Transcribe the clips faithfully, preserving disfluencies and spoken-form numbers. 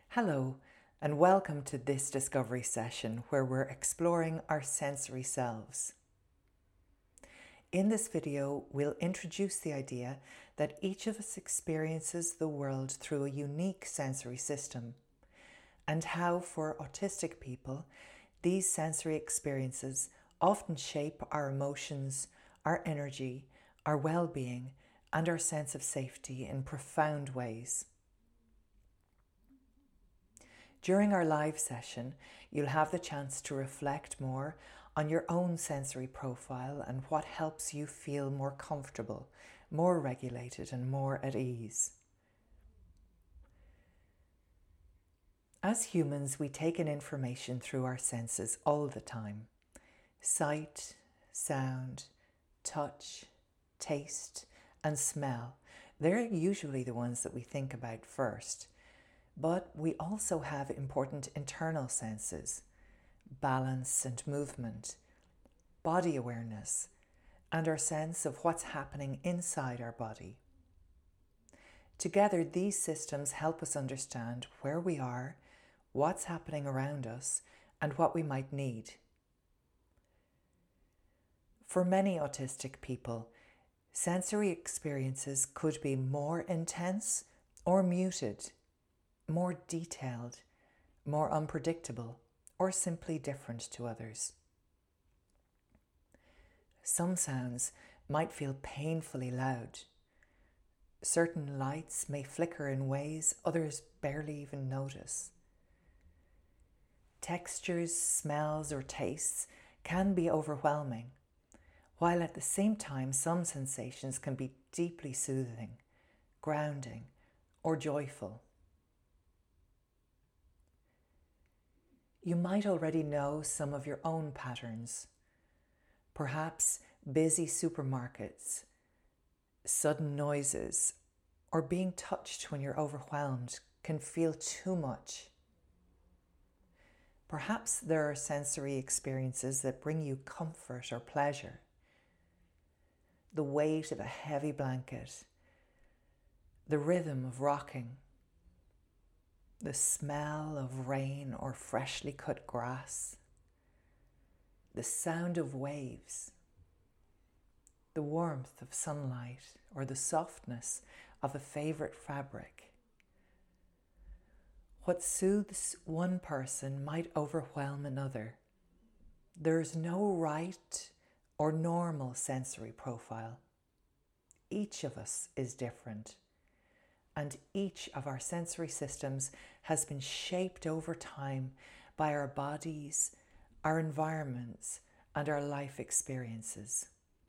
Hello, and welcome to this discovery session where we're exploring our sensory selves. In this video, we'll introduce the idea that each of us experiences the world through a unique sensory system, and how, for autistic people, these sensory experiences often shape our emotions, our energy, our well-being, and our sense of safety in profound ways. During our live session, you'll have the chance to reflect more on your own sensory profile and what helps you feel more comfortable, more regulated, and more at ease. As humans, we take in information through our senses all the time. Sight, sound, touch, taste, and smell. They're usually the ones that we think about first. But we also have important internal senses, balance and movement, body awareness, and our sense of what's happening inside our body. Together, these systems help us understand where we are, what's happening around us, and what we might need. For many autistic people, sensory experiences could be more intense or muted, more detailed, more unpredictable, or simply different to others. Some sounds might feel painfully loud. Certain lights may flicker in ways others barely even notice. Textures, smells, or tastes can be overwhelming, while at the same time some sensations can be deeply soothing, grounding, or joyful. You might already know some of your own patterns. Perhaps busy supermarkets, sudden noises, or being touched when you're overwhelmed can feel too much. Perhaps there are sensory experiences that bring you comfort or pleasure. The weight of a heavy blanket, the rhythm of rocking, the smell of rain or freshly cut grass, the sound of waves, the warmth of sunlight, or the softness of a favorite fabric. What soothes one person might overwhelm another. There's no right or normal sensory profile. Each of us is different. And each of our sensory systems has been shaped over time by our bodies, our environments, and our life experiences.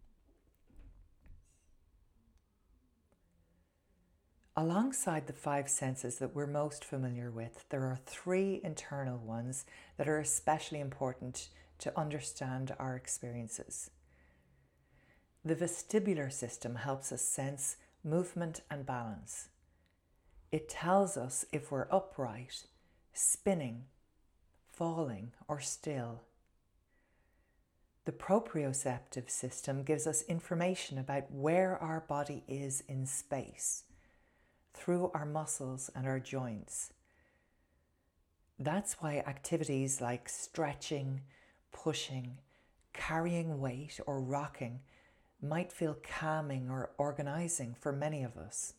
Alongside the five senses that we're most familiar with, there are three internal ones that are especially important to understand our experiences. The vestibular system helps us sense movement and balance. It tells us if we're upright, spinning, falling, or still. The proprioceptive system gives us information about where our body is in space, through our muscles and our joints. That's why activities like stretching, pushing, carrying weight, or rocking might feel calming or organizing for many of us.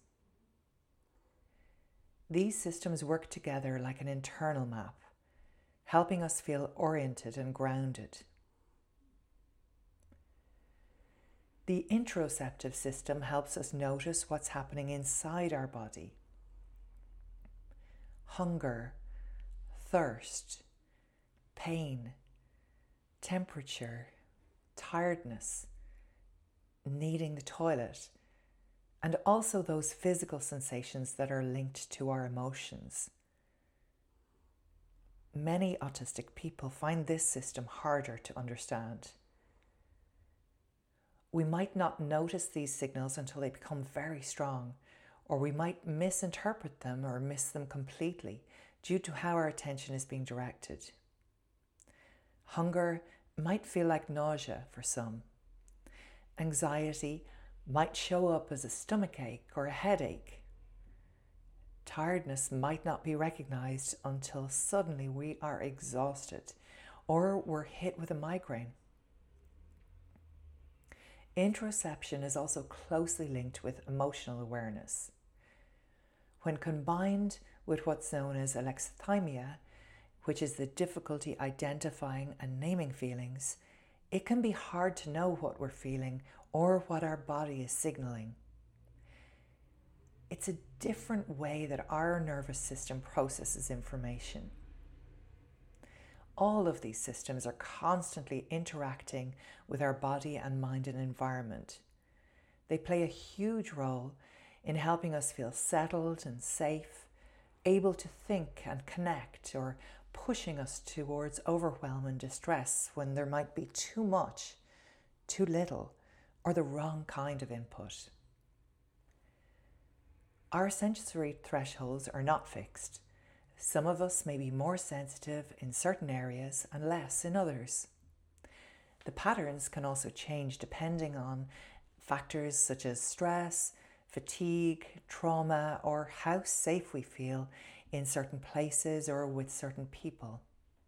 These systems work together like an internal map, helping us feel oriented and grounded. The interoceptive system helps us notice what's happening inside our body. Hunger, thirst, pain, temperature, tiredness, needing the toilet, and also those physical sensations that are linked to our emotions. Many autistic people find this system harder to understand. We might not notice these signals until they become very strong, or we might misinterpret them or miss them completely due to how our attention is being directed. Hunger might feel like nausea for some. Anxiety might show up as a stomachache or a headache. Tiredness might not be recognized until suddenly we are exhausted or we're hit with a migraine. Interoception is also closely linked with emotional awareness. When combined with what's known as alexithymia, which is the difficulty identifying and naming feelings, it can be hard to know what we're feeling or what our body is signaling. It's a different way that our nervous system processes information. All of these systems are constantly interacting with our body and mind and environment. They play a huge role in helping us feel settled and safe, able to think and connect, or pushing us towards overwhelm and distress when there might be too much, too little, or the wrong kind of input. Our sensory thresholds are not fixed. Some of us may be more sensitive in certain areas and less in others. The patterns can also change depending on factors such as stress, fatigue, trauma, or how safe we feel in certain places or with certain people.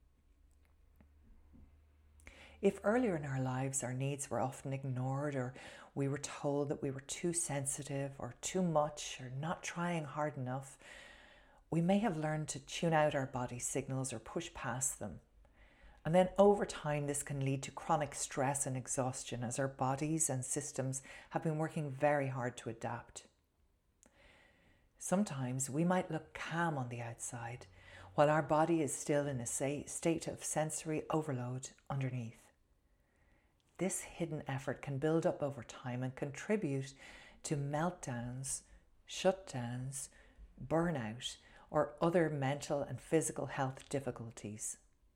If earlier in our lives our needs were often ignored, or we were told that we were too sensitive or too much or not trying hard enough, we may have learned to tune out our body signals or push past them. And then over time, this can lead to chronic stress and exhaustion as our bodies and systems have been working very hard to adapt. Sometimes we might look calm on the outside, while our body is still in a state of sensory overload underneath. This hidden effort can build up over time and contribute to meltdowns, shutdowns, burnout, or other mental and physical health difficulties.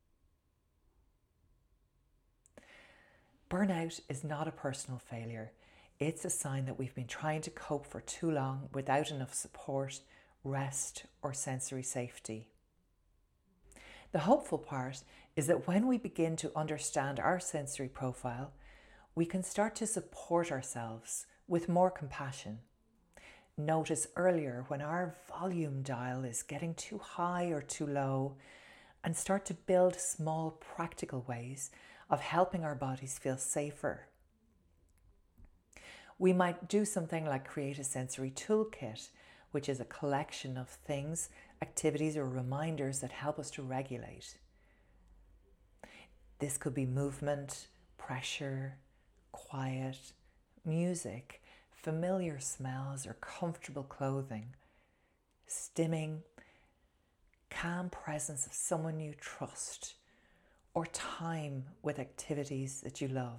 Burnout is not a personal failure. It's a sign that we've been trying to cope for too long without enough support, rest, or sensory safety. The hopeful part is that when we begin to understand our sensory profile, we can start to support ourselves with more compassion. Notice earlier when our volume dial is getting too high or too low, and start to build small practical ways of helping our bodies feel safer. We might do something like create a sensory toolkit, which is a collection of things, activities, or reminders that help us to regulate. This could be movement, pressure, quiet, music, familiar smells, or comfortable clothing, stimming, calm presence of someone you trust, or time with activities that you love.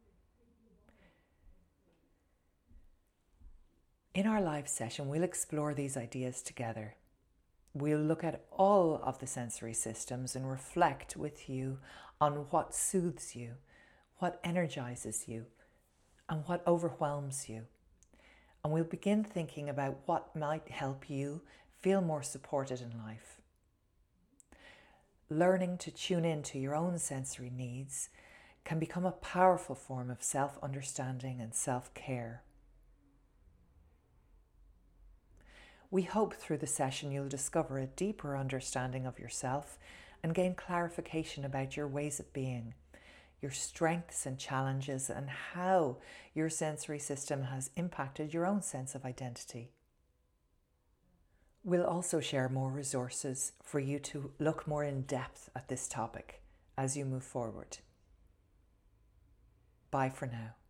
In our live session, we'll explore these ideas together. We'll look at all of the sensory systems and reflect with you on what soothes you, what energizes you, and what overwhelms you. And we'll begin thinking about what might help you feel more supported in life. Learning to tune into your own sensory needs can become a powerful form of self-understanding and self-care. We hope through the session you'll discover a deeper understanding of yourself and gain clarification about your ways of being, your strengths and challenges, and how your sensory system has impacted your own sense of identity. We'll also share more resources for you to look more in depth at this topic as you move forward. Bye for now.